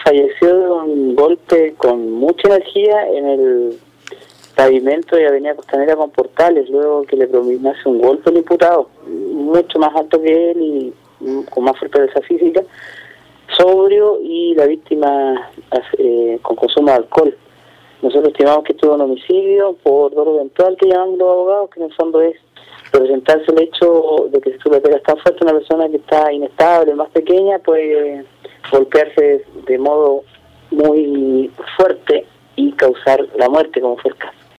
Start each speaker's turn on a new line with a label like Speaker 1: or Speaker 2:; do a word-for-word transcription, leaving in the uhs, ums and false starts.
Speaker 1: falleció de un golpe con mucha energía en el pavimento de Avenida Costanera con Portales, luego que le propinase un golpe al imputado, mucho más alto que él y con más fortaleza física, sobrio, y la víctima eh, con consumo de alcohol. Nosotros estimamos que esto es un homicidio por dolo eventual, que llaman los abogados, que en el fondo es presentarse el hecho de que si tú le pegas tan fuerte a una persona que está inestable, más pequeña, puede golpearse de modo muy fuerte y causar la muerte, como fue el caso.